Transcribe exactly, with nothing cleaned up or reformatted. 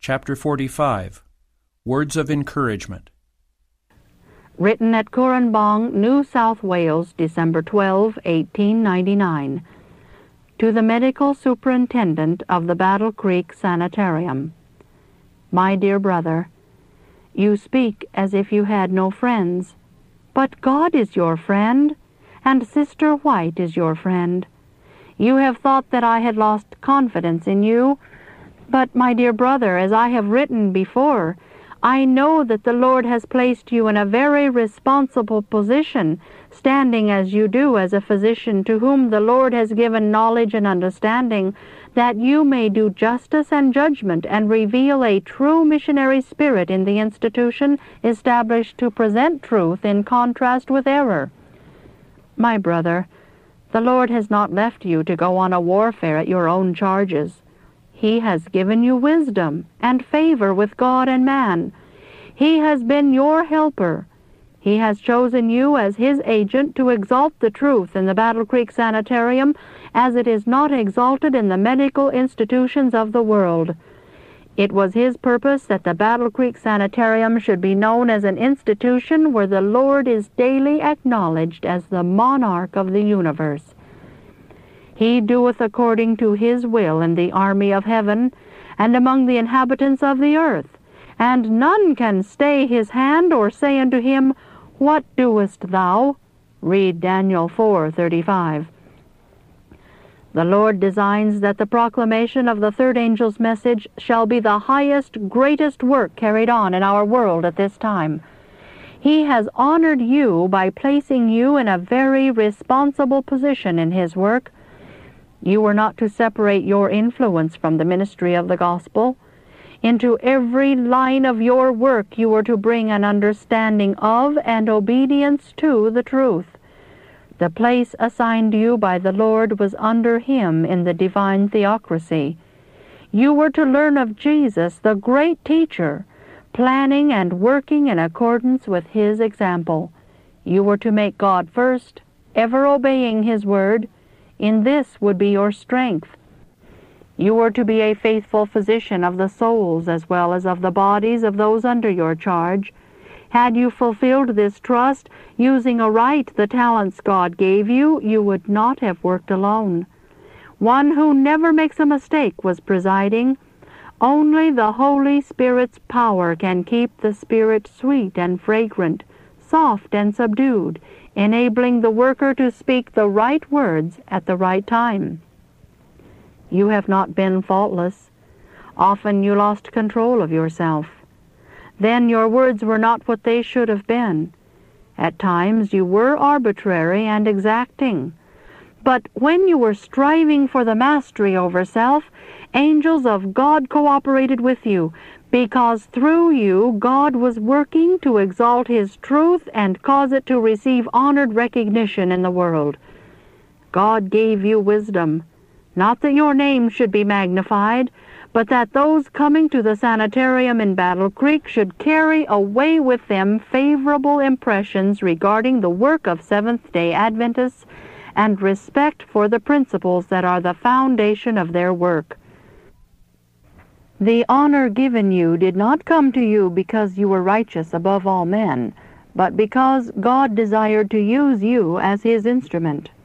Chapter forty-five. Words of Encouragement. Written at Currambong, New South Wales, December twelfth, eighteen ninety-nine. To the Medical Superintendent of the Battle Creek Sanitarium. My dear brother, you speak as if you had no friends, but God is your friend, and Sister White is your friend. You have thought that I had lost confidence in you, but, my dear brother, as I have written before, I know that the Lord has placed you in a very responsible position, standing as you do as a physician to whom the Lord has given knowledge and understanding, that you may do justice and judgment and reveal a true missionary spirit in the institution established to present truth in contrast with error. My brother, the Lord has not left you to go on a warfare at your own charges. He has given you wisdom and favor with God and man. He has been your helper. He has chosen you as His agent to exalt the truth in the Battle Creek Sanitarium as it is not exalted in the medical institutions of the world. It was His purpose that the Battle Creek Sanitarium should be known as an institution where the Lord is daily acknowledged as the monarch of the universe. He doeth according to His will in the army of heaven, and among the inhabitants of the earth, and none can stay His hand or say unto Him, What doest thou? Read Daniel four thirty-five. The Lord designs that the proclamation of the third angel's message shall be the highest, greatest work carried on in our world at this time. He has honored you by placing you in a very responsible position in His work. You were not to separate your influence from the ministry of the gospel. Into every line of your work you were to bring an understanding of and obedience to the truth. The place assigned you by the Lord was under Him in the divine theocracy. You were to learn of Jesus, the great teacher, planning and working in accordance with His example. You were to make God first, ever obeying His word. In this would be your strength. You were to be a faithful physician of the souls as well as of the bodies of those under your charge. Had you fulfilled this trust, using aright the talents God gave you, you would not have worked alone. One who never makes a mistake was presiding. Only the Holy Spirit's power can keep the Spirit sweet and fragrant, soft and subdued, enabling the worker to speak the right words at the right time. You have not been faultless. Often you lost control of yourself. Then your words were not what they should have been. At times you were arbitrary and exacting. But when you were striving for the mastery over self, angels of God cooperated with you, because through you God was working to exalt His truth and cause it to receive honored recognition in the world. God gave you wisdom, not that your name should be magnified, but that those coming to the sanitarium in Battle Creek should carry away with them favorable impressions regarding the work of Seventh-day Adventists and respect for the principles that are the foundation of their work. The honor given you did not come to you because you were righteous above all men, but because God desired to use you as His instrument.